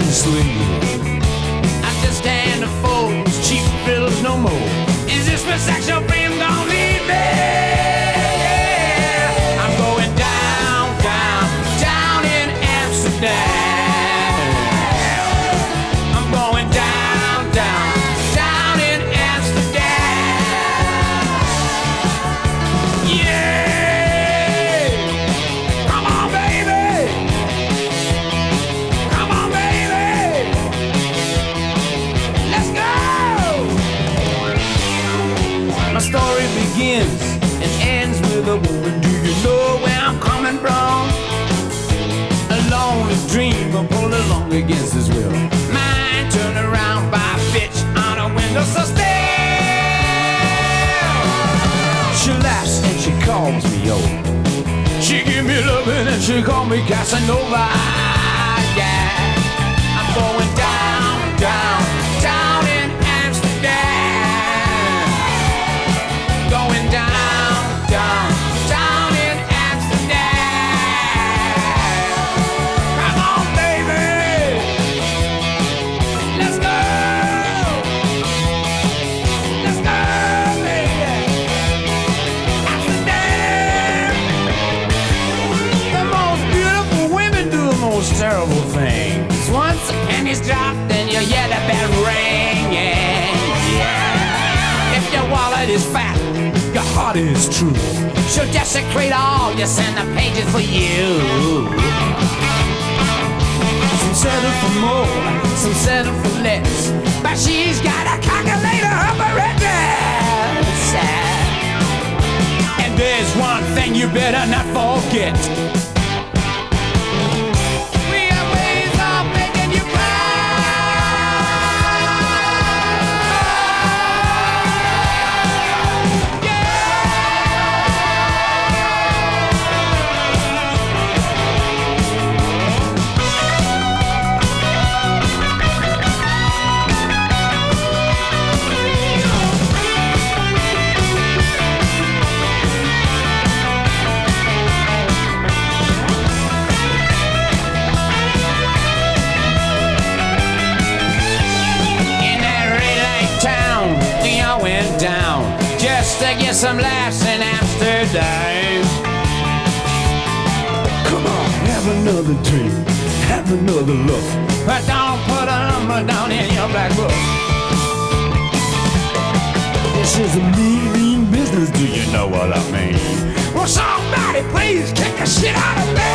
sleep. I just can't afford these cheap pills no more. Is this my sexual dream gonna leave me? I'm going down, down, down in Amsterdam. I'm going down, down, down in Amsterdam. Yeah! Come on, baby! Come on, baby! Let's go! My story begins and ends with a woman. Do you know where I'm coming from? A lonely dreamer pulled along against his will. Mine turned around by a bitch on a windowsill still. She laughs and she calls me old. She give me loving and she call me Casanova. Yeah, I'm going down, down, down in Amsterdam. Going down, down, down in Amsterdam. Come on, baby. Let's go. Let's go, baby. Amsterdam. The most beautiful women do the most terrible things. Once the pennies drop, then you hear the bell ringing. Yeah. If your wallet is fat, your heart is true. She'll desecrate all your center pages for you. Some settle for more, some settle for less, but she's got a calculator up her address. And there's one thing you better not forget. We have ways of making you cry. In that red light town, we all went down just to get some laughs in Amsterdam. Come on, have another drink, have another look, but don't put a number down in your black book. This is a mean business, do you know what I mean? Will somebody please kick the shit out of me?